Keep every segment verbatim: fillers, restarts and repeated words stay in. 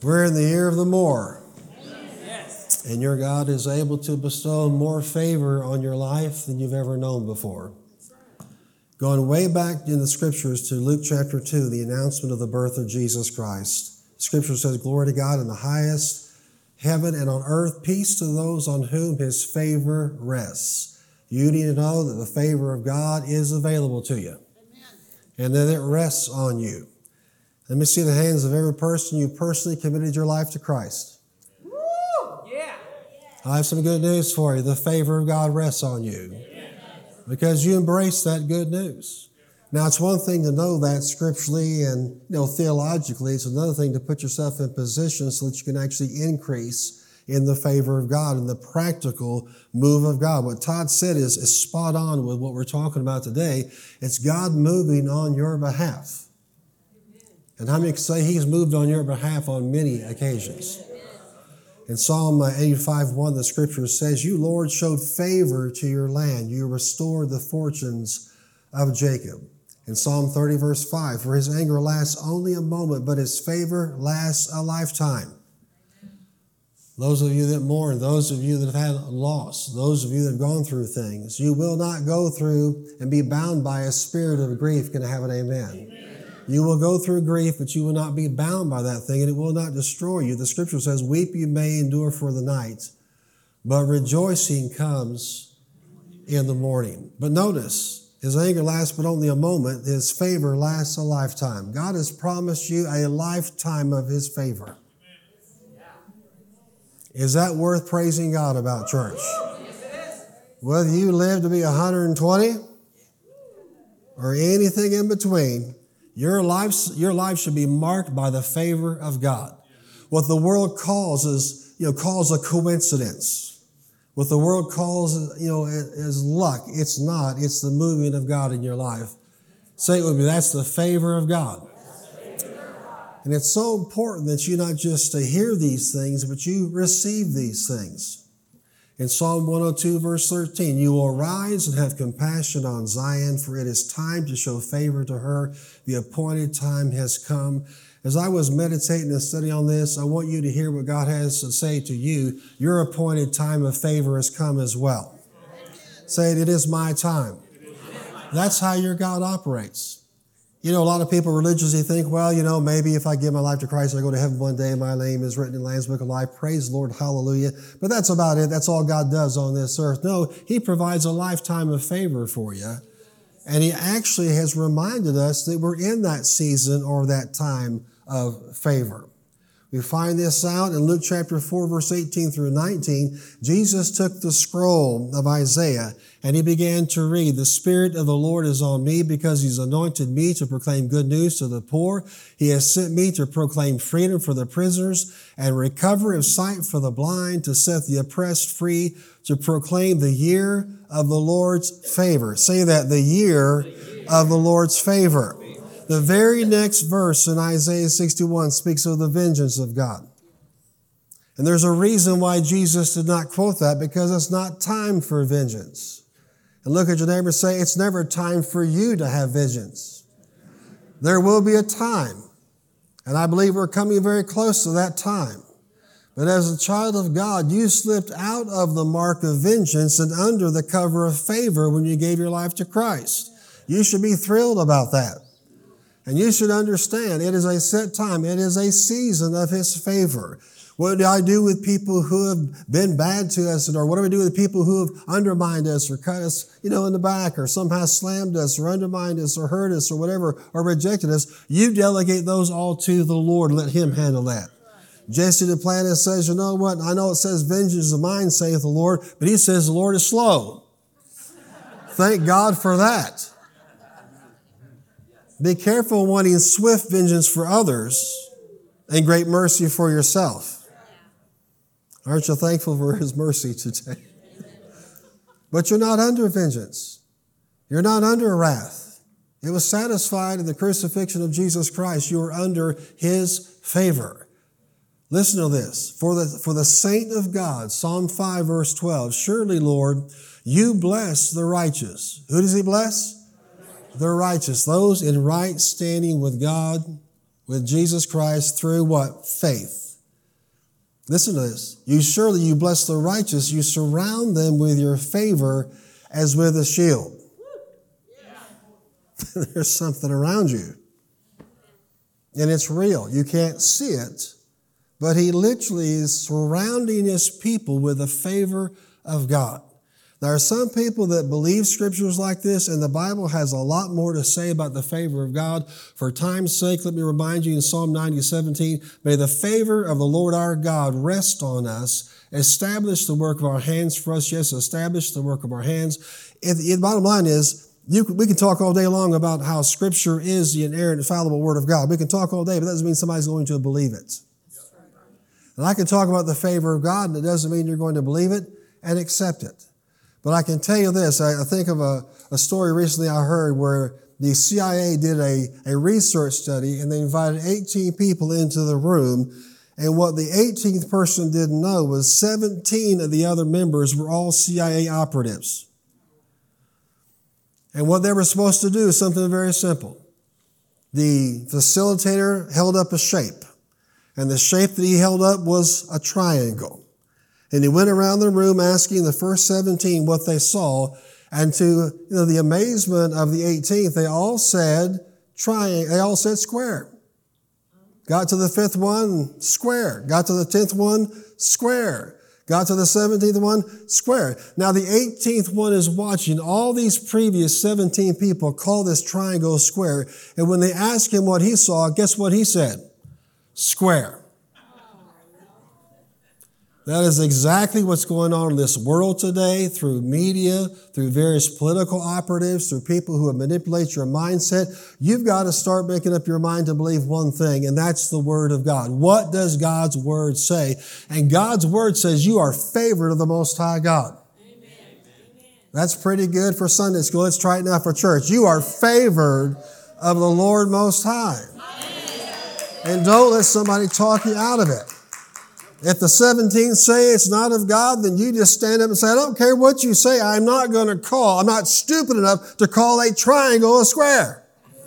We're in the year of the more. Yes. And your God is able to bestow more favor on your life than you've ever known before. Going way back in the scriptures to Luke chapter two, the announcement of the birth of Jesus Christ. Scripture says, glory to God in the highest, heaven and on earth, peace to those on whom his favor rests. You need to know that the favor of God is available to you. Amen. And that it rests on you. Let me see the hands of every person you personally committed your life to Christ. Woo! Yeah. I have some good news for you. The favor of God rests on you because you embrace that good news. Now, it's one thing to know that scripturally and you know theologically. It's another thing to put yourself in position so that you can actually increase in the favor of God and the practical move of God. What Todd said is, is spot on with what we're talking about today. It's God moving on your behalf. And how many can say he's moved on your behalf on many occasions? In Psalm eighty-five one, the scripture says, you, Lord, showed favor to your land. You restored the fortunes of Jacob. In Psalm thirty, verse five, for his anger lasts only a moment, but his favor lasts a lifetime. Those of you that mourn, those of you that have had loss, those of you that have gone through things, you will not go through and be bound by a spirit of grief. Can I have an amen? Amen. You will go through grief, but you will not be bound by that thing, and it will not destroy you. The scripture says, weep you may endure for the night, but rejoicing comes in the morning. But notice, his anger lasts but only a moment. His favor lasts a lifetime. God has promised you a lifetime of his favor. Is that worth praising God about, church? Whether you live to be one hundred twenty or anything in between, Your life, your life should be marked by the favor of God. What the world calls is, you know, calls a coincidence. What the world calls, you know, is luck. It's not. It's the moving of God in your life. Say it with me. That's the favor of God. And it's so important that you not just to hear these things, but you receive these things. In Psalm one oh two, verse thirteen, you will arise and have compassion on Zion, for it is time to show favor to her. The appointed time has come. As I was meditating and studying on this, I want you to hear what God has to say to you. Your appointed time of favor has come as well. Say it, it is my time. That's how your God operates. You know, a lot of people religiously think, well, you know, maybe if I give my life to Christ, I go to heaven one day, my name is written in the Lamb's Book of Life. Praise the Lord, hallelujah. But that's about it. That's all God does on this earth. No, he provides a lifetime of favor for you. And he actually has reminded us that we're in that season or that time of favor. We find this out in Luke chapter four, verse eighteen through nineteen. Jesus took the scroll of Isaiah and he began to read, the Spirit of the Lord is on me because he's anointed me to proclaim good news to the poor. He has sent me to proclaim freedom for the prisoners and recovery of sight for the blind, to set the oppressed free, to proclaim the year of the Lord's favor. Say that, the year of the Lord's favor. The very next verse in Isaiah sixty-one speaks of the vengeance of God. And there's a reason why Jesus did not quote that, because it's not time for vengeance. And look at your neighbor and say, it's never time for you to have vengeance. There will be a time, and I believe we're coming very close to that time. But as a child of God, you slipped out of the mark of vengeance and under the cover of favor when you gave your life to Christ. You should be thrilled about that. And you should understand it is a set time. It is a season of his favor. What do I do with people who have been bad to us? Or what do we do with people who have undermined us or cut us, you know, in the back, or somehow slammed us or undermined us or hurt us or whatever, or rejected us? You delegate those all to the Lord. Let him handle that. Jesse the planter says, you know what? I know it says vengeance is mine, saith the Lord, but he says the Lord is slow. Thank God for that. Be careful wanting swift vengeance for others and great mercy for yourself. Aren't you thankful for his mercy today? But you're not under vengeance. You're not under wrath. It was satisfied in the crucifixion of Jesus Christ. You are under his favor. Listen to this. For the, for the saint of God, Psalm five, verse twelve, surely, Lord, you bless the righteous. Who does he bless? The righteous. Those in right standing with God, with Jesus Christ through what? Faith. Listen to this. You surely you bless the righteous. You surround them with your favor as with a shield. Yeah. There's something around you. And it's real. You can't see it. But he literally is surrounding his people with the favor of God. There are some people that believe scriptures like this, and the Bible has a lot more to say about the favor of God. For time's sake, let me remind you in Psalm ninety, seventeen, may the favor of the Lord our God rest on us, establish the work of our hands for us. Yes, establish the work of our hands. And the bottom line is, you, we can talk all day long about how scripture is the inerrant, infallible word of God. We can talk all day, but that doesn't mean somebody's going to believe it. And I can talk about the favor of God, and it doesn't mean you're going to believe it and accept it. But I can tell you this, I, I think of a, a story recently I heard where the C I A did a, a research study, and they invited eighteen people into the room. And what the eighteenth person didn't know was seventeen of the other members were all C I A operatives. And what they were supposed to do is something very simple. The facilitator held up a shape, and the shape that he held up was a triangle. And he went around the room asking the first seventeen what they saw. And to you know, the amazement of the eighteenth, they all said triangle. They all said square. Got to the fifth one, square. Got to the tenth one, square. Got to the seventeenth one, square. Now the eighteenth one is watching all these previous seventeen people call this triangle square. And when they asked him what he saw, guess what he said? Square. That is exactly what's going on in this world today through media, through various political operatives, through people who manipulate your mindset. You've got to start making up your mind to believe one thing, and that's the Word of God. What does God's Word say? And God's Word says you are favored of the Most High God. Amen. That's pretty good for Sunday school. Let's try it now for church. You are favored of the Lord Most High. Amen. And don't let somebody talk you out of it. If the seventeen say it's not of God, then you just stand up and say, I don't care what you say, I'm not going to call, I'm not stupid enough to call a triangle a square.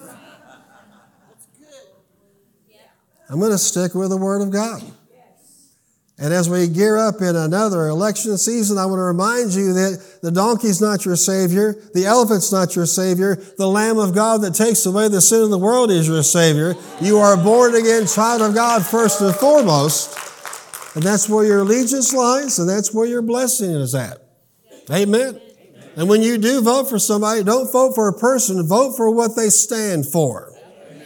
I'm going to stick with the Word of God. And as we gear up in another election season, I want to remind you that the donkey's not your Savior, the elephant's not your Savior, the Lamb of God that takes away the sin of the world is your Savior. You are a born-again child of God first and foremost. And that's where your allegiance lies, and that's where your blessing is at. Amen. Amen. And when you do vote for somebody, don't vote for a person, vote for what they stand for. Amen.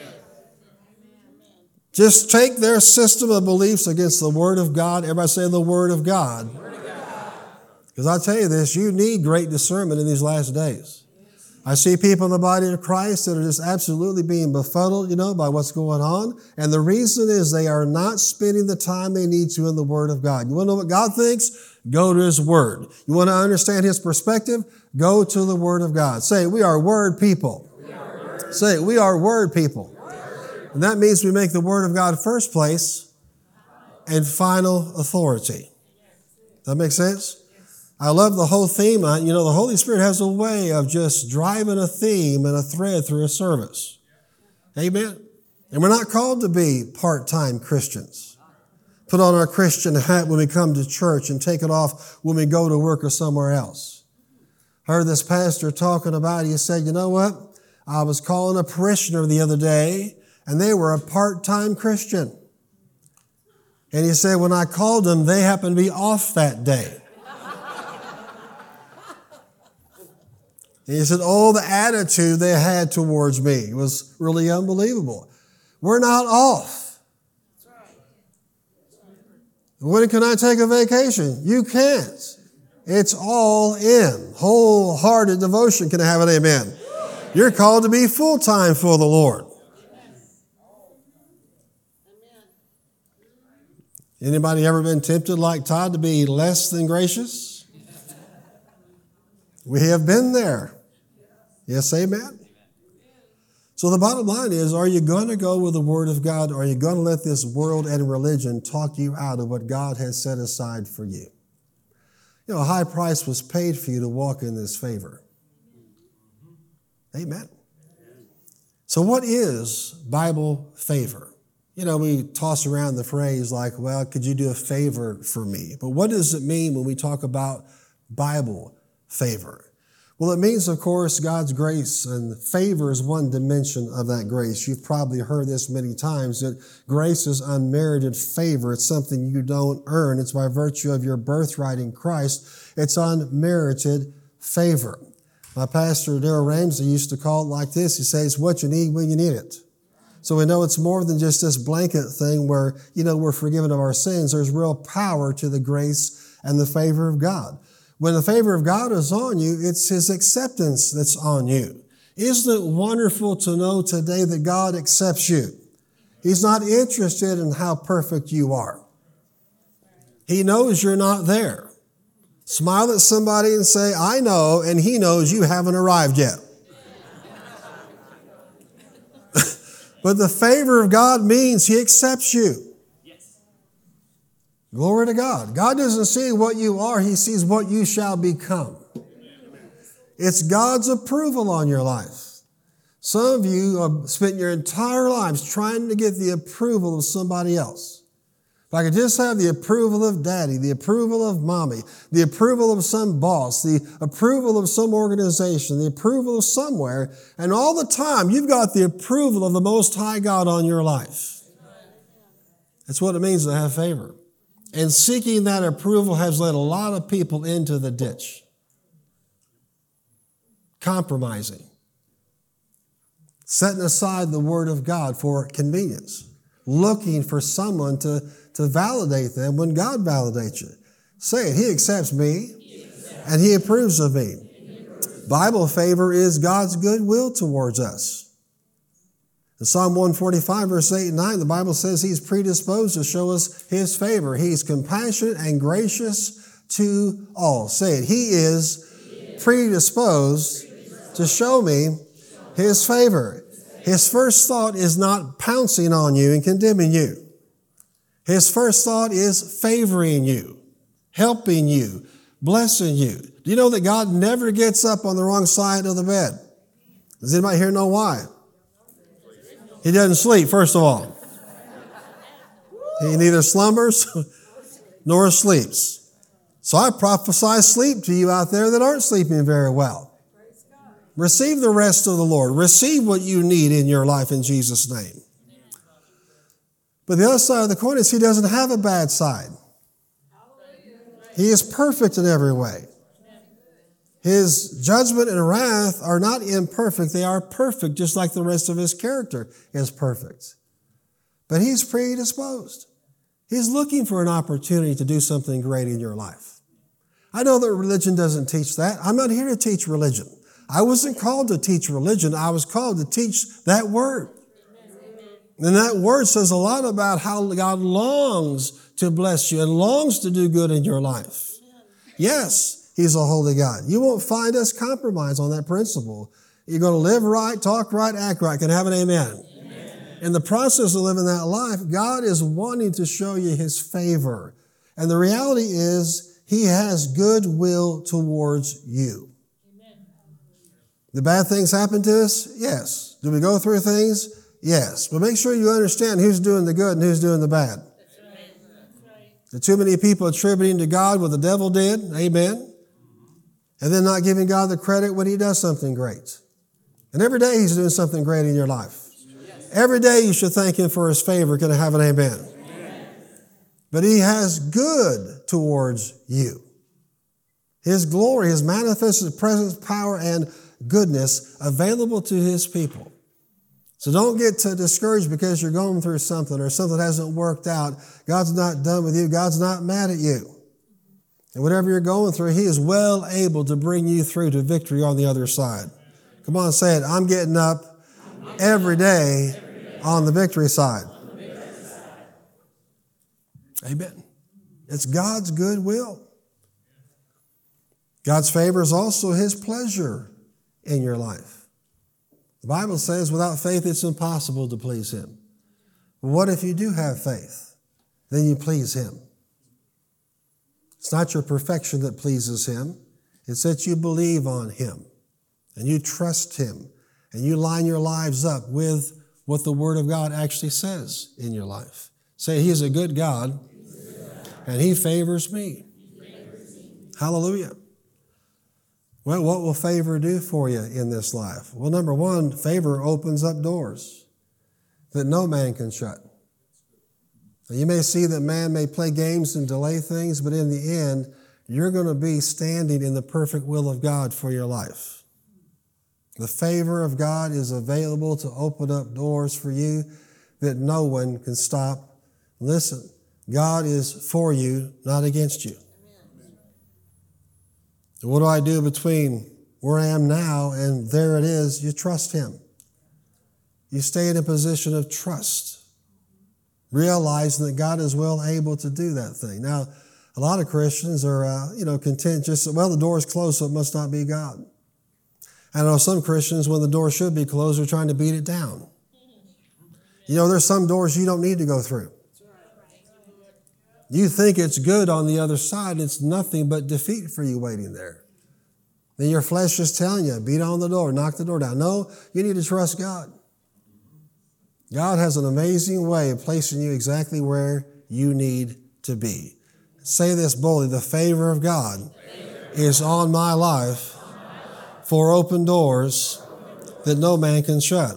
Just take their system of beliefs against the Word of God. Everybody say the Word of God. Because I tell you this, you need great discernment in these last days. I see people in the body of Christ that are just absolutely being befuddled, you know, by what's going on. And the reason is they are not spending the time they need to in the Word of God. You want to know what God thinks? Go to His Word. You want to understand His perspective? Go to the Word of God. Say, we are Word people. We are word. Say, we are Word people. Word. And that means we make the Word of God first place and final authority. Does that make sense? I love the whole theme. You know, the Holy Spirit has a way of just driving a theme and a thread through a service. Amen? And we're not called to be part-time Christians. Put on our Christian hat when we come to church and take it off when we go to work or somewhere else. I heard this pastor talking about it. He said, you know what? I was calling a parishioner the other day, and they were a part-time Christian. And he said, when I called them, they happened to be off that day. And he said, oh, the attitude they had towards me was really unbelievable. We're not off. When can I take a vacation? You can't. It's all in. Wholehearted devotion. Can I have an amen? You're called to be full-time for the Lord. Anybody ever been tempted like Todd to be less than gracious? We have been there. Yes, amen? So the bottom line is, are you going to go with the Word of God, or are you going to let this world and religion talk you out of what God has set aside for you? You know, a high price was paid for you to walk in this favor. Amen. So what is Bible favor? You know, we toss around the phrase like, well, could you do a favor for me? But what does it mean when we talk about Bible favor? Well, it means, of course, God's grace, and favor is one dimension of that grace. You've probably heard this many times, that grace is unmerited favor. It's something you don't earn. It's by virtue of your birthright in Christ. It's unmerited favor. My pastor, Darrell Ramsey, used to call it like this. He says, what you need when you need it. So we know it's more than just this blanket thing where, you know, we're forgiven of our sins. There's real power to the grace and the favor of God. When the favor of God is on you, it's His acceptance that's on you. Isn't it wonderful to know today that God accepts you? He's not interested in how perfect you are. He knows you're not there. Smile at somebody and say, I know, and He knows you haven't arrived yet. But the favor of God means He accepts you. Glory to God. God doesn't see what you are. He sees what you shall become. It's God's approval on your life. Some of you have spent your entire lives trying to get the approval of somebody else. If I could just have the approval of daddy, the approval of mommy, the approval of some boss, the approval of some organization, the approval of somewhere, and all the time you've got the approval of the Most High God on your life. That's what it means to have favor. And seeking that approval has led a lot of people into the ditch. Compromising. Setting aside the Word of God for convenience. Looking for someone to, to validate them when God validates you. Say it, He accepts me he accepts. And He approves of me. Bible favor is God's goodwill towards us. In Psalm one forty-five, verse eight and nine, the Bible says He's predisposed to show us His favor. He's compassionate and gracious to all. Say it. He is predisposed to show me His favor. His first thought is not pouncing on you and condemning you. His first thought is favoring you, helping you, blessing you. Do you know that God never gets up on the wrong side of the bed? Does anybody here know why? He doesn't sleep, first of all. He neither slumbers nor sleeps. So I prophesy sleep to you out there that aren't sleeping very well. Receive the rest of the Lord. Receive what you need in your life in Jesus' name. But the other side of the coin is He doesn't have a bad side. He is perfect in every way. His judgment and wrath are not imperfect. They are perfect, just like the rest of His character is perfect. But He's predisposed. He's looking for an opportunity to do something great in your life. I know that religion doesn't teach that. I'm not here to teach religion. I wasn't called to teach religion. I was called to teach that Word. And that Word says a lot about how God longs to bless you and longs to do good in your life. Yes. He's a holy God. You won't find us compromise on that principle. You're going to live right, talk right, act right. Can I have an amen? Amen? In the process of living that life, God is wanting to show you His favor. And the reality is He has goodwill towards you. Amen. The bad things happen to us? Yes. Do we go through things? Yes. But make sure you understand who's doing the good and who's doing the bad. That's right. That's right. There are too many people attributing to God what the devil did. Amen. And then not giving God the credit when He does something great. And every day He's doing something great in your life. Yes. Every day you should thank Him for His favor. Can I have an amen? Amen? But He has good towards you. His glory, His manifested presence, power, and goodness available to His people. So don't get too discouraged because you're going through something or something hasn't worked out. God's not done with you. God's not mad at you. And whatever you're going through, He is well able to bring you through to victory on the other side. Come on, say it. I'm getting up every day on the victory side. Amen. It's God's good will. God's favor is also His pleasure in your life. The Bible says without faith it's impossible to please Him. But what if you do have faith? Then you please Him. It's not your perfection that pleases Him. It's that you believe on Him and you trust Him and you line your lives up with what the Word of God actually says in your life. Say, He is a good God, and He favors me. Hallelujah. Well, what will favor do for you in this life? Well, number one, favor opens up doors that no man can shut. Now, you may see that man may play games and delay things, but in the end, you're going to be standing in the perfect will of God for your life. The favor of God is available to open up doors for you that no one can stop. Listen, God is for you, not against you. What do I do between where I am now and there it is? You trust Him. You stay in a position of trust, realizing that God is well able to do that thing. Now, a lot of Christians are, uh, you know, content just, well, the door is closed, so it must not be God. I know some Christians, when the door should be closed, are trying to beat it down. You know, there's some doors you don't need to go through. You think it's good on the other side, and it's nothing but defeat for you waiting there. Then your flesh is telling you, beat on the door, knock the door down. No, you need to trust God. God has an amazing way of placing you exactly where you need to be. Say this boldly, the favor of God is on my life for open doors that no man can shut.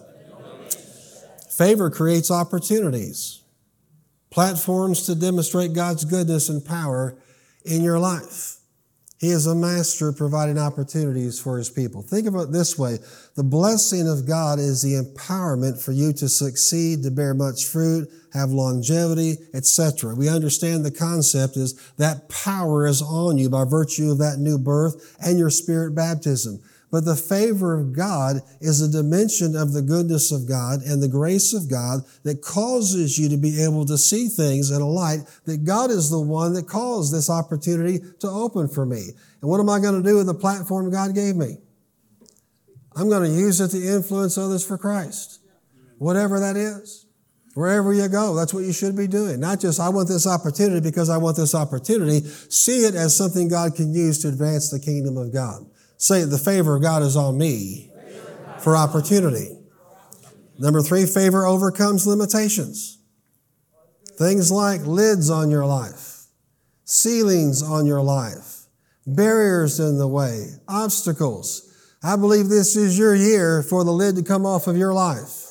Favor creates opportunities, platforms to demonstrate God's goodness and power in your life. He is a master at providing opportunities for His people. Think of it this way. The blessing of God is the empowerment for you to succeed, to bear much fruit, have longevity, et cetera. We understand the concept is that power is on you by virtue of that new birth and your spirit baptism. But the favor of God is a dimension of the goodness of God and the grace of God that causes you to be able to see things in a light that God is the one that caused this opportunity to open for me. And what am I going to do with the platform God gave me? I'm going to use it to influence others for Christ. Whatever that is. Wherever you go, that's what you should be doing. Not just, I want this opportunity because I want this opportunity. See it as something God can use to advance the kingdom of God. Say, the favor of God is on me for opportunity. Number three, favor overcomes limitations. Things like lids on your life, ceilings on your life, barriers in the way, obstacles. I believe this is your year for the lid to come off of your life.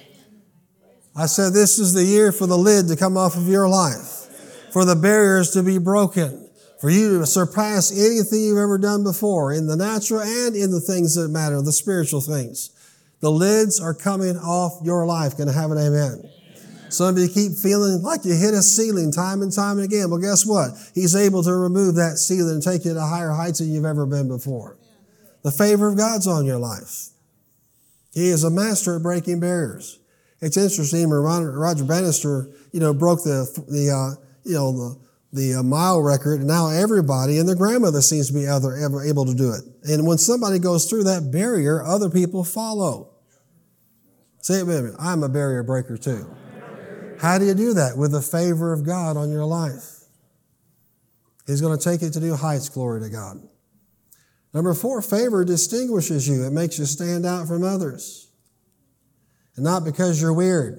I said this is the year for the lid to come off of your life, for the barriers to be broken, for you to surpass anything you've ever done before in the natural and in the things that matter, the spiritual things. The lids are coming off your life. Can I have an amen? Some of you keep feeling like you hit a ceiling time and time and again. Well, guess what? He's able to remove that ceiling and take you to higher heights than you've ever been before. The favor of God's on your life. He is a master at breaking barriers. It's interesting when Roger Bannister, you know, broke the, the uh, you know, the, the uh, mile record, and now everybody and their grandmother seems to be other, ever able to do it. And when somebody goes through that barrier, other people follow. Say it with me. I'm a barrier breaker too. How do you do that? With the favor of God on your life. He's going to take you to new heights, glory to God. Number four, favor distinguishes you. It makes you stand out from others. And not because you're weird.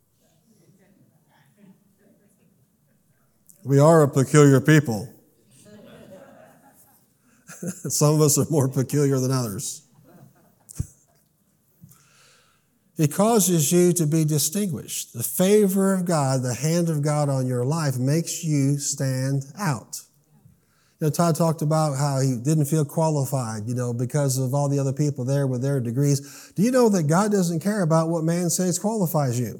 We are a peculiar people. Some of us are more peculiar than others. It causes you to be distinguished. The favor of God, the hand of God on your life makes you stand out. You know, Todd talked about how he didn't feel qualified, you know, because of all the other people there with their degrees. Do you know that God doesn't care about what man says qualifies you?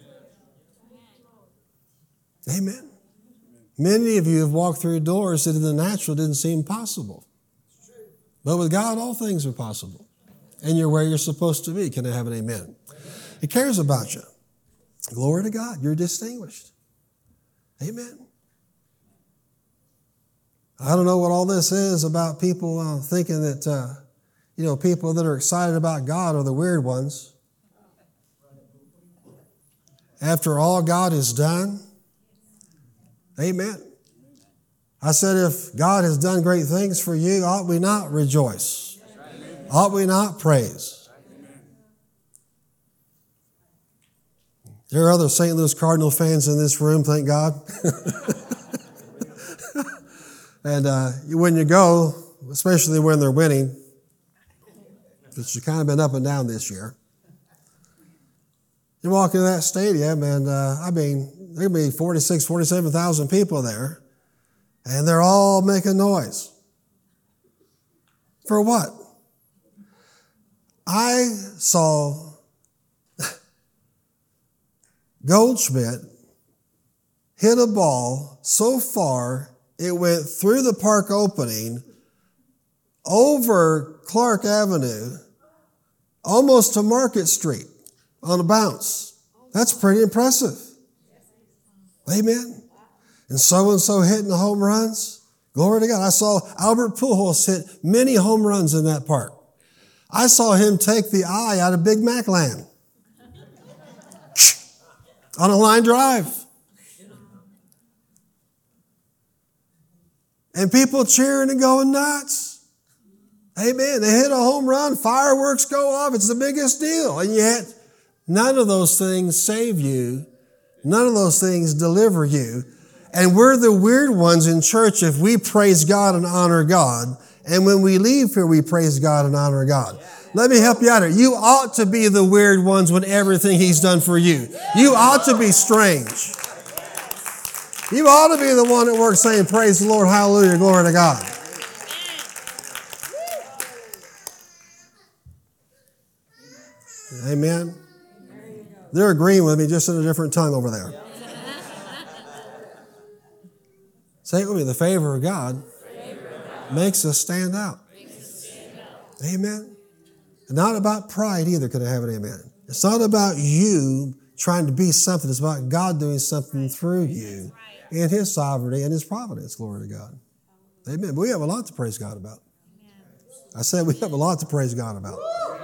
Amen. Many of you have walked through doors that in the natural didn't seem possible. But with God, all things are possible. And you're where you're supposed to be. Can I have an amen? He cares about you. Glory to God. You're distinguished. Amen. I don't know what all this is about people uh, thinking that, uh, you know, people that are excited about God are the weird ones. After all God has done, amen. I said, if God has done great things for you, ought we not rejoice? Ought we not praise? There are other Saint Louis Cardinal fans in this room, thank God. And uh, when you go, especially when they're winning, which has kind of been up and down this year, you walk into that stadium and, uh, I mean, there could be forty-six, forty-seven thousand people there, and they're all making noise. For what? I saw Goldschmidt hit a ball so far it went through the park opening, over Clark Avenue, almost to Market Street on a bounce. That's pretty impressive. Amen. And so-and-so hitting the home runs. Glory to God. I saw Albert Pujols hit many home runs in that park. I saw him take the eye out of Big Mac Land on a line drive. And people cheering and going nuts. Amen. They hit a home run, fireworks go off. It's the biggest deal. And yet, none of those things save you. None of those things deliver you. And we're the weird ones in church if we praise God and honor God. And when we leave here, we praise God and honor God. Let me help you out here. You ought to be the weird ones with everything He's done for you. You ought to be strange. You ought to be the one at work saying, praise the Lord, hallelujah, glory to God. Amen. They're agreeing with me just in a different tongue over there. Say it with me. The favor of God makes us stand out. Amen. Not about pride either, could I have an amen? It's not about you trying to be something. It's about God doing something through you in His sovereignty and His providence. Glory to God. Amen. But we have a lot to praise God about. I said we have a lot to praise God about.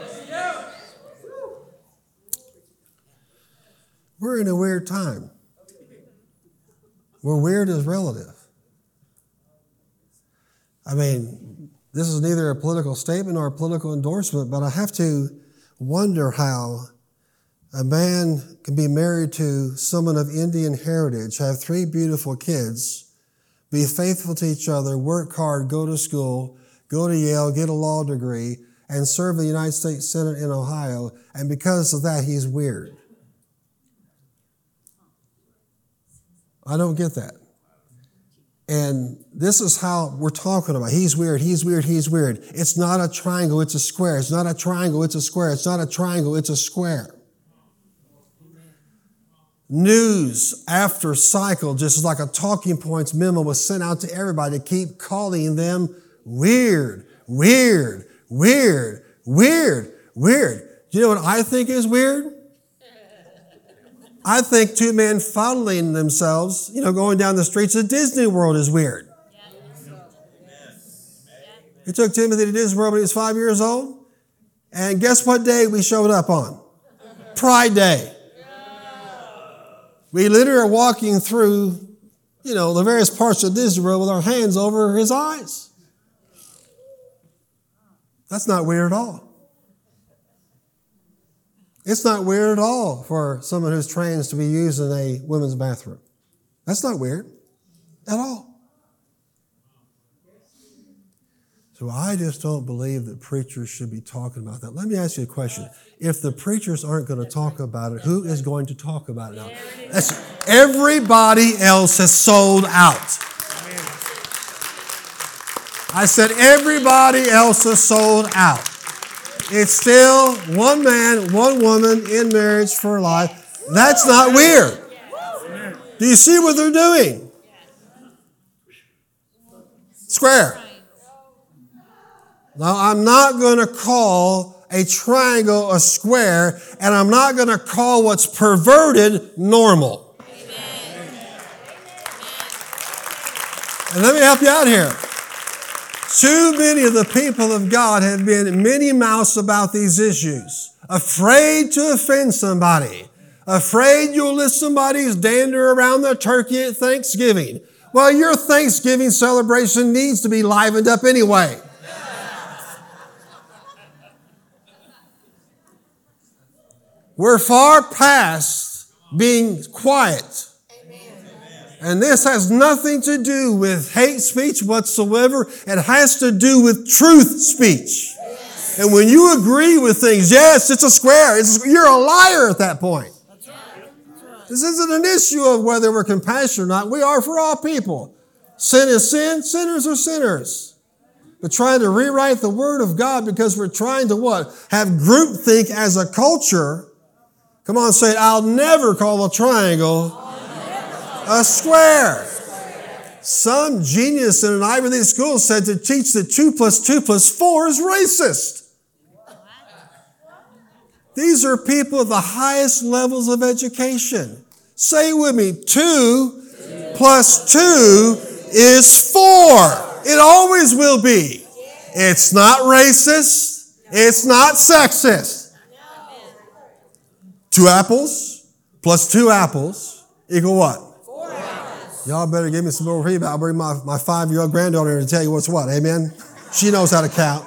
We're in a weird time. Where weird is relative. I mean, this is neither a political statement nor a political endorsement, but I have to wonder how a man can be married to someone of Indian heritage, have three beautiful kids, be faithful to each other, work hard, go to school, go to Yale, get a law degree, and serve the United States Senate in Ohio, and because of that, he's weird. I don't get that. And this is how we're talking about. He's weird, he's weird, he's weird. It's not a triangle, it's a square. It's not a triangle, it's a square. It's not a triangle, it's a square. News after cycle, just like a talking points memo was sent out to everybody to keep calling them weird, weird, weird, weird, weird. Do you know what I think is weird? I think two men fondling themselves, you know, going down the streets of Disney World is weird. We took Timothy to Disney World when he was five years old. And guess what day we showed up on? Pride Day. We literally are walking through, you know, the various parts of Disney World with our hands over his eyes. That's not weird at all. It's not weird at all for someone who's trained to be used in a women's bathroom. That's not weird at all. So I just don't believe that preachers should be talking about that. Let me ask you a question. If the preachers aren't going to talk about it, who is going to talk about it now? That's, everybody else has sold out. I said everybody else has sold out. It's still one man, one woman in marriage for life. That's not weird. Do you see what they're doing? Square. Now, I'm not going to call a triangle a square, and I'm not going to call what's perverted normal. And let me help you out here. Too many of the people of God have been Minnie-Mouse about these issues, afraid to offend somebody, afraid you'll let somebody's dander around the turkey at Thanksgiving. Well, your Thanksgiving celebration needs to be livened up anyway. We're far past being quiet. And this has nothing to do with hate speech whatsoever. It has to do with truth speech. And when you agree with things, yes, it's a square. It's, you're a liar at that point. This isn't an issue of whether we're compassionate or not. We are for all people. Sin is sin. Sinners are sinners. But trying to rewrite the Word of God because we're trying to what? Have groupthink as a culture. Come on, say it. I'll never call a triangle a square. Some genius in an Ivy League school said to teach that two plus two plus four is racist. These are people at the highest levels of education. Say it with me. Two plus two is four. It always will be. It's not racist. It's not sexist. Two apples plus two apples equal what? Four apples. Y'all better give me some more feedback. I'll bring my, my five-year-old granddaughter here to tell you what's what. Amen? She knows how to count.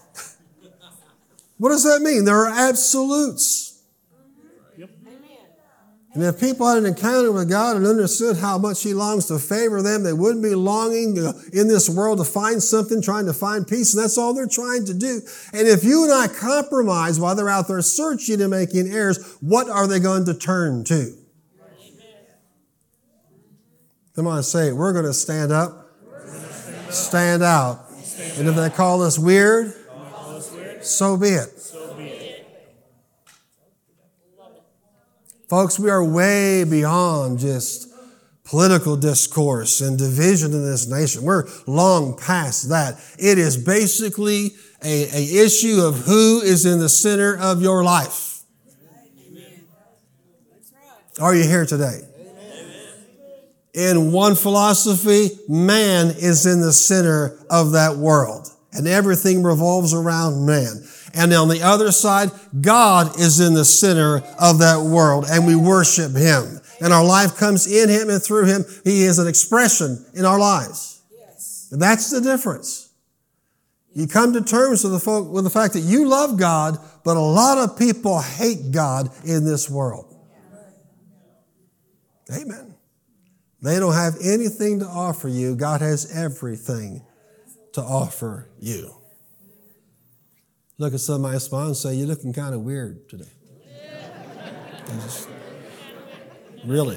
What does that mean? There are absolutes. Yep. And if people had an encounter with God and understood how much He longs to favor them, they wouldn't be longing in this world to find something, trying to find peace, and that's all they're trying to do. And if you and I compromise while they're out there searching and making errors, what are they going to turn to? Come on, say it. We're going to stand up, stand out. And if they call us weird, so be it. So be it. Folks, we are way beyond just political discourse and division in this nation. We're long past that. It is basically a, a issue of who is in the center of your life. Amen. Are you here today? Amen. In one philosophy, man is in the center of that world. And everything revolves around man. And on the other side, God is in the center of that world, and we worship Him. And our life comes in Him and through Him. He is an expression in our lives. And that's the difference. You come to terms with the, folk, with the fact that you love God, but a lot of people hate God in this world. Amen. They don't have anything to offer you. God has everything to offer you. Look at somebody smile and say, you're looking kind of weird today. Just, really.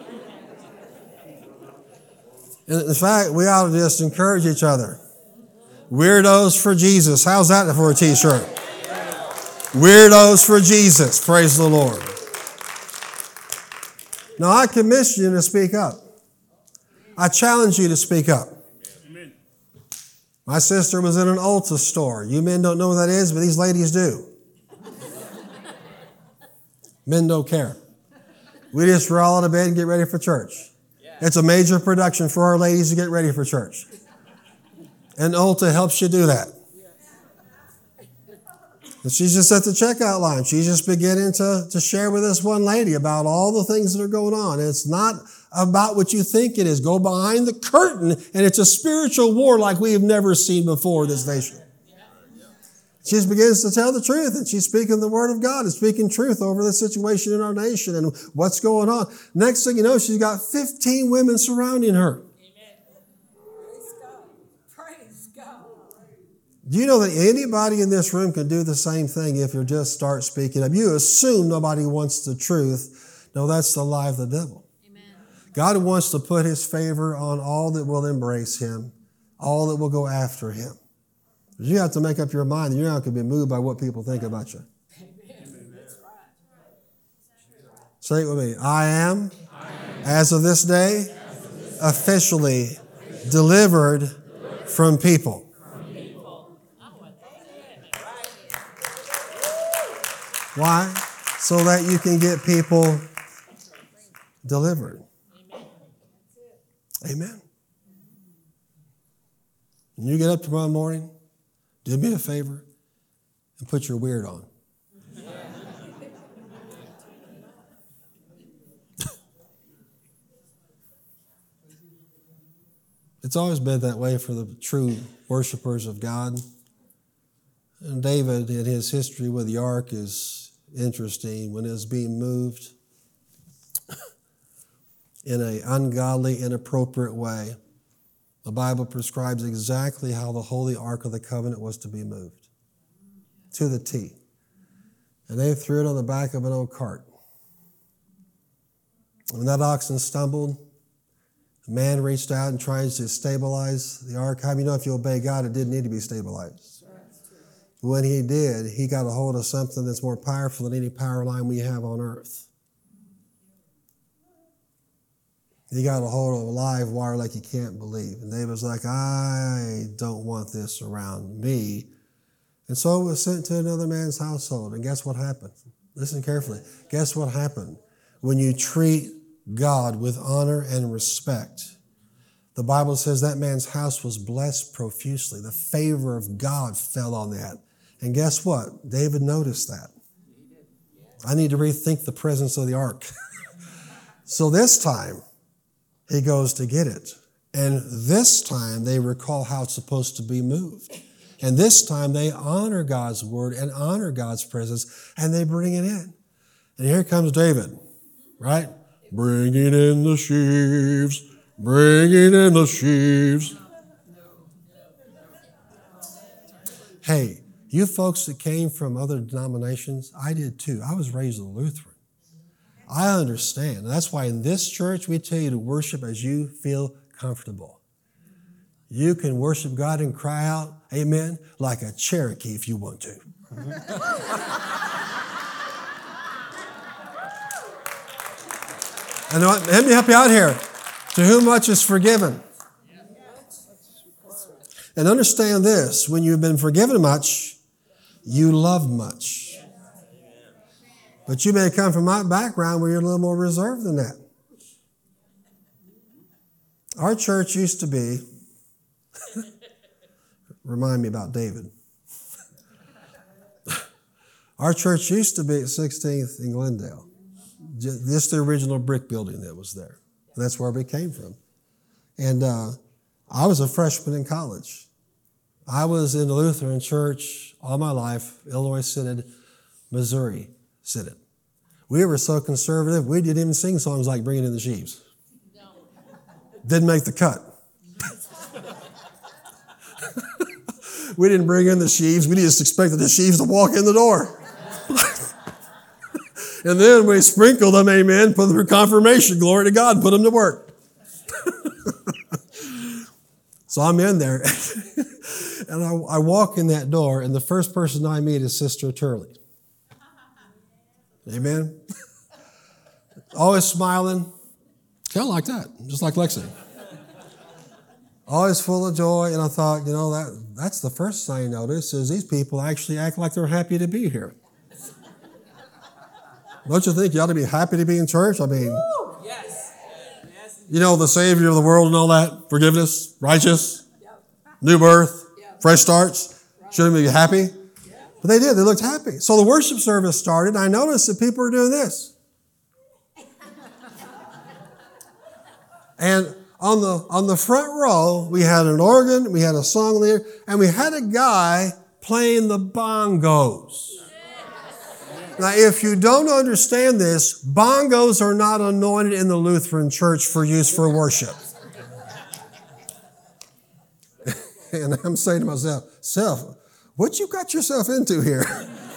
In fact, we ought to just encourage each other. Weirdos for Jesus. How's that for a t-shirt? Weirdos for Jesus. Praise the Lord. Now, I commission you to speak up. I challenge you to speak up. My sister was in an Ulta store. You men don't know what that is, but these ladies do. Men don't care. We just roll out of bed and get ready for church. It's a major production for our ladies to get ready for church. And Ulta helps you do that. And she's just at the checkout line. She's just beginning to, to share with this one lady about all the things that are going on. And it's not about what you think it is. Go behind the curtain, and it's a spiritual war like we have never seen before in this nation. She just begins to tell the truth, and she's speaking the Word of God and speaking truth over the situation in our nation and what's going on. Next thing you know, she's got fifteen women surrounding her. Do you know that anybody in this room can do the same thing if you just start speaking up? You assume nobody wants the truth. No, that's the lie of the devil. Amen. God wants to put His favor on all that will embrace Him, all that will go after Him. But you have to make up your mind that you're not going to be moved by what people think about you. Amen. Say it with me. I am, I am as of this day, of this officially, officially delivered, delivered from people. Why? So that you can get people delivered. Amen. Amen. When you get up tomorrow morning, do me a favor and put your weird on. It's always been that way for the true worshipers of God. And David, in his history with the ark, is interesting. When it was being moved, in an ungodly, inappropriate way. The Bible prescribes exactly how the Holy Ark of the Covenant was to be moved, to the T. And they threw it on the back of an old cart. When that oxen stumbled, a man reached out and tried to stabilize the ark. How do you know if you obey God, it didn't need to be stabilized? When he did, he got a hold of something that's more powerful than any power line we have on earth. He got a hold of a live wire like you can't believe. And David was like, I don't want this around me. And so it was sent to another man's household. And guess what happened? Listen carefully. Guess what happened? When you treat God with honor and respect, the Bible says that man's house was blessed profusely. The favor of God fell on that. And guess what? David noticed that. I need to rethink the presence of the ark. So this time, he goes to get it. And this time, they recall how it's supposed to be moved. And this time, they honor God's word and honor God's presence, and they bring it in. And here comes David, right? Bringing in the sheaves, bringing in the sheaves. Hey, you folks that came from other denominations, I did too. I was raised a Lutheran. I understand. That's why in this church, we tell you to worship as you feel comfortable. You can worship God and cry out, amen, like a Cherokee if you want to. And let me help you out here. To whom much is forgiven. And understand this, when you've been forgiven much, you love much. But you may come from my background where you're a little more reserved than that. Our church used to be, remind me about David. Our church used to be at sixteenth in Glendale. Just the original brick building that was there. That's where we came from. And uh, I was a freshman in college. I was in the Lutheran church all my life, Illinois Synod, Missouri Synod. We were so conservative, we didn't even sing songs like Bringing in the Sheaves. No. Didn't make the cut. We didn't bring in the sheaves. We just expected the sheaves to walk in the door. And then we sprinkled them, amen, put them for confirmation, glory to God, put them to work. So I'm in there. And I, I walk in that door, and the first person I meet is Sister Turley. Amen? Always smiling. Kind of like that, just like Lexi. Always full of joy. And I thought, you know, that that's the first thing I noticed is these people actually act like they're happy to be here. Don't you think you ought to be happy to be in church? I mean, Woo! Yes. You know, the Savior of the world and all that, forgiveness, righteous, yep. New birth, yep. Fresh starts. Right. Shouldn't we be happy? Yep. But they did. They looked happy. So the worship service started, and I noticed that people were doing this. And on the on the front row, we had an organ, we had a song leader, and we had a guy playing the bongos. Now, if you don't understand this, bongos are not anointed in the Lutheran church for use for worship. And I'm saying to myself, self, what you got yourself into here?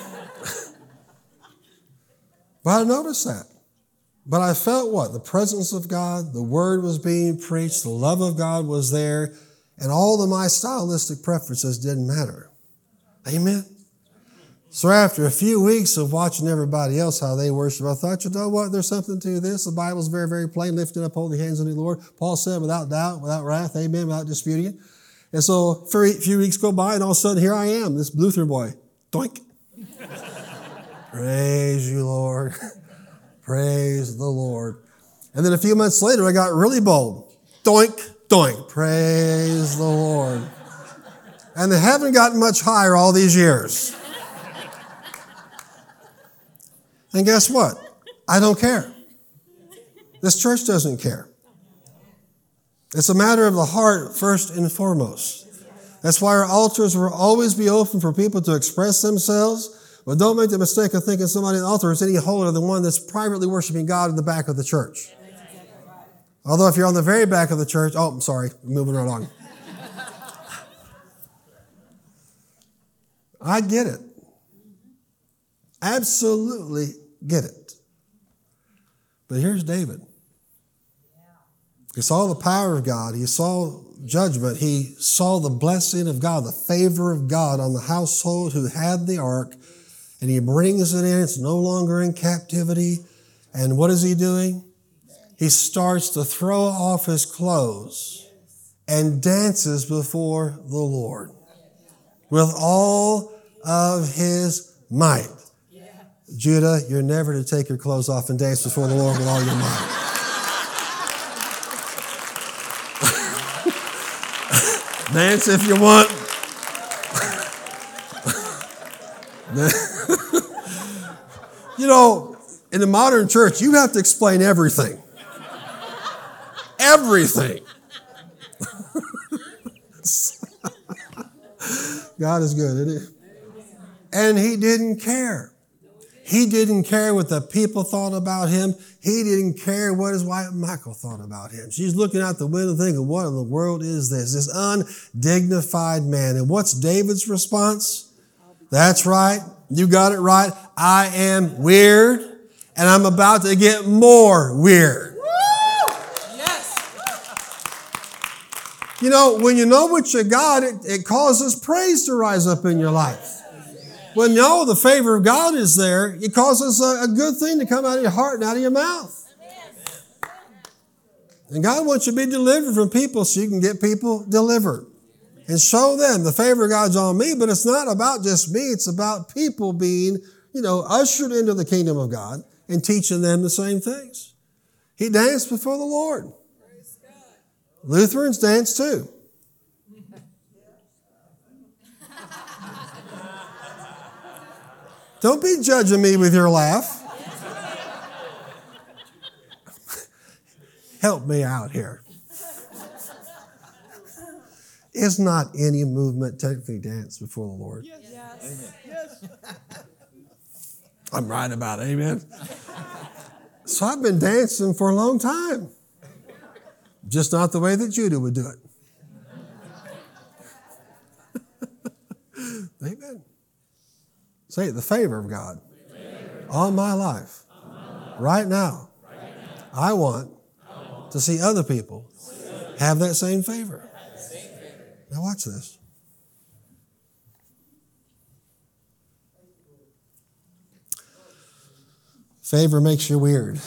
But I noticed that. But I felt what? The presence of God, the word was being preached, the love of God was there, and all of my stylistic preferences didn't matter. Amen? So after a few weeks of watching everybody else, how they worship, I thought, you know what? There's something to this. The Bible's very, very plain. Lifting up holy hands unto the Lord. Paul said, without doubt, without wrath, amen, without disputing it. And so for a few weeks go by, and all of a sudden, here I am, this Lutheran boy. Doink. Praise you, Lord. Praise the Lord. And then a few months later, I got really bold. Doink, doink. Praise the Lord. And they haven't gotten much higher all these years. And guess what? I don't care. This church doesn't care. It's a matter of the heart first and foremost. That's why our altars will always be open for people to express themselves. But don't make the mistake of thinking somebody at the altar is any holier than one that's privately worshiping God in the back of the church. Although if you're on the very back of the church, oh, I'm sorry, moving right on. I get it. Absolutely get it. But here's David. He saw the power of God. He saw judgment. He saw the blessing of God, the favor of God on the household who had the ark. And he brings it in. It's no longer in captivity. And what is he doing? He starts to throw off his clothes and dances before the Lord with all of his might. Judah, you're never to take your clothes off and dance before the Lord with all your might. Dance if you want. You know, in the modern church, you have to explain everything. Everything. God is good, isn't he? And he didn't care. He didn't care what the people thought about him. He didn't care what his wife Michal thought about him. She's looking out the window thinking, what in the world is this? This undignified man. And what's David's response? That's right. You got it right. I am weird, and I'm about to get more weird. You know, when you know what you got, it, it causes praise to rise up in your life. When you know the favor of God is there, it causes a, a good thing to come out of your heart and out of your mouth. And God wants you to be delivered from people so you can get people delivered. And show them the favor of God's on me, but it's not about just me. It's about people being, you know, ushered into the kingdom of God and teaching them the same things. He danced before the Lord. Lutherans dance too. Don't be judging me with your laugh. Help me out here. Is not any movement technically dance before the Lord? Yes. Yes. Yes. I'm right about it. Amen. So I've been dancing for a long time. Just not the way that Judah would do it. Amen. Say it, the favor of God on my life right now. I want to see other people have that same favor. Now watch this. Favor makes you weird.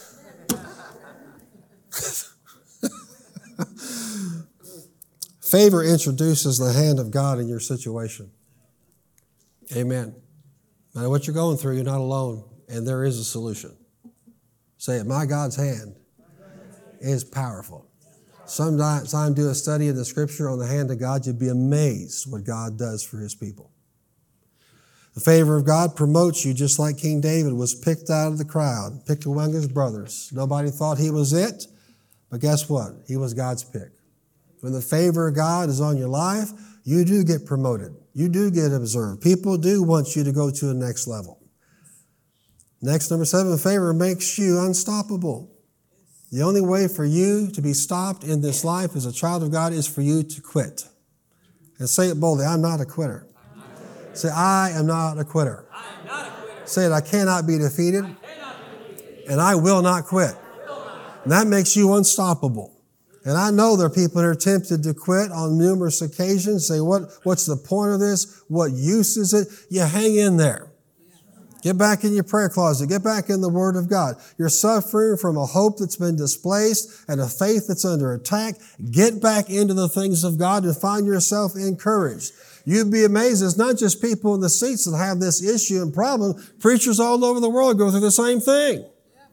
Favor introduces the hand of God in your situation. Amen. No matter what you're going through, you're not alone, and there is a solution. Say it, my God's hand is powerful. Sometime do a study of the scripture on the hand of God, you'd be amazed what God does for his people. The favor of God promotes you just like King David was picked out of the crowd, picked among his brothers. Nobody thought he was it, but guess what? He was God's pick. When the favor of God is on your life, you do get promoted. You do get observed. People do want you to go to the next level. Next, number seven, favor makes you unstoppable. The only way for you to be stopped in this life as a child of God is for you to quit. And say it boldly, I'm not a quitter. Say, I am not a quitter. I am not a quitter. Say it, I cannot be defeated, I cannot be defeated. And I will not quit. Will not. And that makes you unstoppable. And I know there are people that are tempted to quit on numerous occasions. Say, what, what's the point of this? What use is it? You hang in there. Get back in your prayer closet. Get back in the Word of God. You're suffering from a hope that's been displaced and a faith that's under attack. Get back into the things of God and find yourself encouraged. You'd be amazed. It's not just people in the seats that have this issue and problem. Preachers all over the world go through the same thing.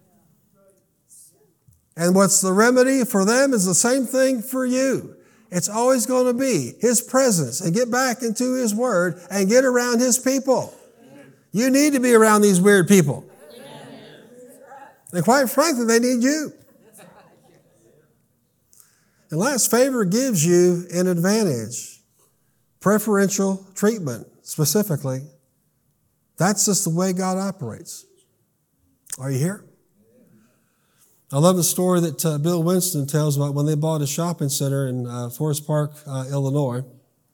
And what's the remedy for them is the same thing for you. It's always going to be His presence and get back into His Word and get around His people. You need to be around these weird people. And quite frankly, they need you. And last, favor gives you an advantage. Preferential treatment, specifically. That's just the way God operates. Are you here? I love the story that uh, Bill Winston tells about when they bought a shopping center in uh, Forest Park, uh, Illinois.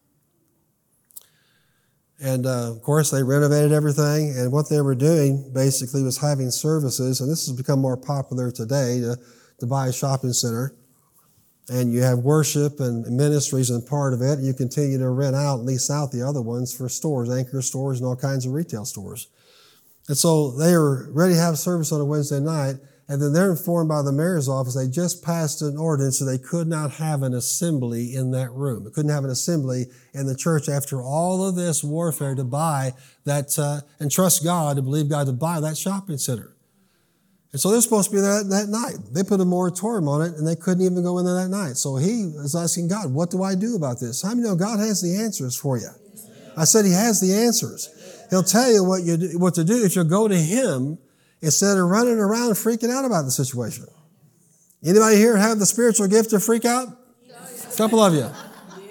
And, uh, of course, they renovated everything, and what they were doing basically was having services, and this has become more popular today, to, to buy a shopping center, and you have worship and ministries and part of it, and you continue to rent out, lease out the other ones for stores, anchor stores, and all kinds of retail stores. And so they were ready to have service on a Wednesday night, and then they're informed by the mayor's office they just passed an ordinance so they could not have an assembly in that room. They couldn't have an assembly in the church after all of this warfare to buy that, uh, and trust God, to believe God to buy that shopping center. And so they're supposed to be there that, that night. They put a moratorium on it, and they couldn't even go in there that night. So he was asking God, what do I do about this? How many know God has the answers for you? I said he has the answers. He'll tell you what you do, what to do if you go to him instead of running around freaking out about the situation. Anybody here have the spiritual gift to freak out? A couple of you.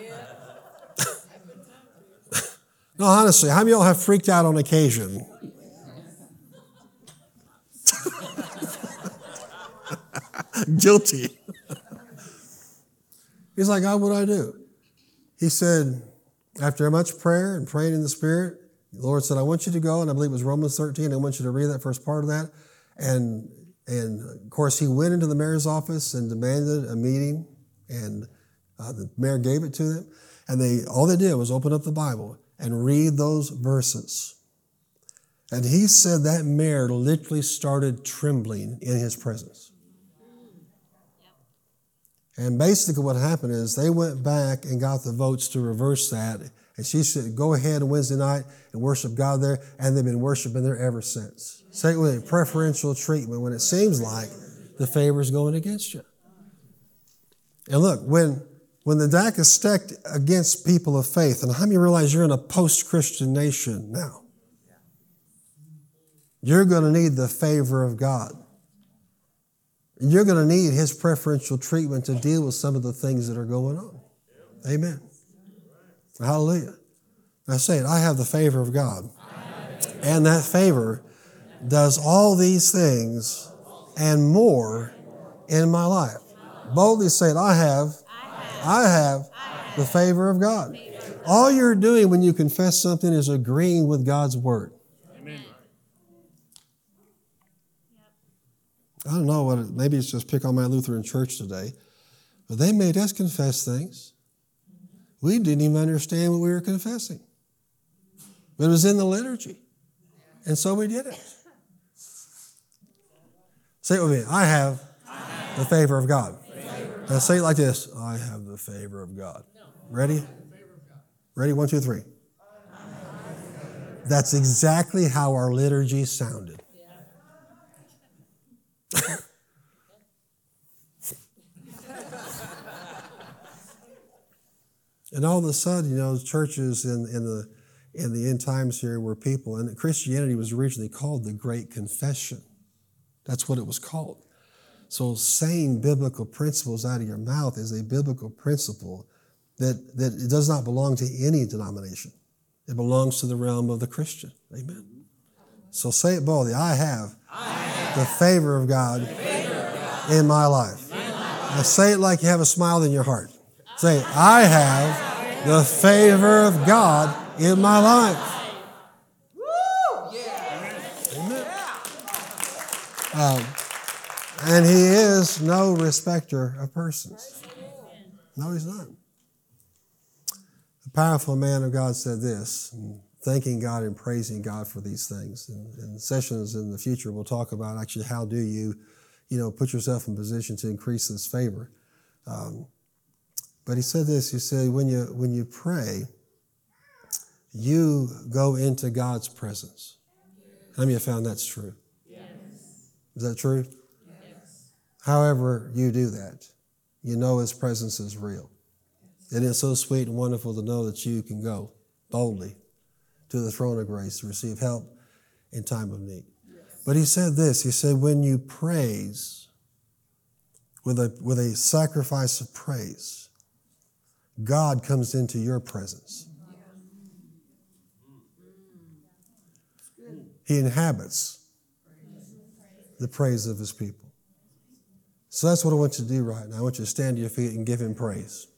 No, honestly, how many of y'all have freaked out on occasion? Guilty. He's like, God, what do I do? He said, after much prayer and praying in the Spirit, the Lord said, I want you to go, and I believe it was Romans thirteen. I want you to read that first part of that. And, and of course, he went into the mayor's office and demanded a meeting, and uh, the mayor gave it to them. And they all they did was open up the Bible and read those verses. And he said that mayor literally started trembling in his presence. And basically what happened is they went back and got the votes to reverse that. And she said, go ahead on Wednesday night and worship God there. And they've been worshiping there ever since. Say it with me, preferential treatment when it seems like the favor is going against you. And look, when, when the deck is stacked against people of faith, and how many realize you're in a post-Christian nation now? You're going to need the favor of God. And you're going to need his preferential treatment to deal with some of the things that are going on. Amen. Hallelujah. Now say it, I have the favor of God. And that favor does all these things and more in my life. Boldly say it, I have, I have the favor of God. All you're doing when you confess something is agreeing with God's word. I don't know what, it, maybe it's just pick on my Lutheran church today, but they made us confess things. We didn't even understand what we were confessing. But it was in the liturgy. And so we did it. Say it with me. I have, I have the favor of God. Favor. Now say it like this. I have the favor of God. Ready? Ready? One, two, three. That's exactly how our liturgy sounded. And all of a sudden, you know, churches in, in the in the end times here were people, and Christianity was originally called the Great Confession. That's what it was called. So saying biblical principles out of your mouth is a biblical principle that, that it does not belong to any denomination. It belongs to the realm of the Christian. Amen. So say it boldly. I have, I have the favor of God, favor of God in my life. In my life. Now say it like you have a smile in your heart. Say, I have the favor of God in my life. Woo! Yeah. Amen. Um, and he is no respecter of persons. No, he's not. A powerful man of God said this, thanking God and praising God for these things. And in sessions in the future, we'll talk about actually how do you, you know, put yourself in position to increase this favor. Um, But he said this, he said, when you when you pray, you go into God's presence. How many have found that's true? Yes. Is that true? Yes. However you do that, you know his presence is real. It is so sweet and wonderful to know that you can go boldly to the throne of grace to receive help in time of need. Yes. But he said this, he said, when you praise with a with a sacrifice of praise, God comes into your presence. He inhabits the praise of his people. So that's what I want you to do right now. I want you to stand to your feet and give him praise.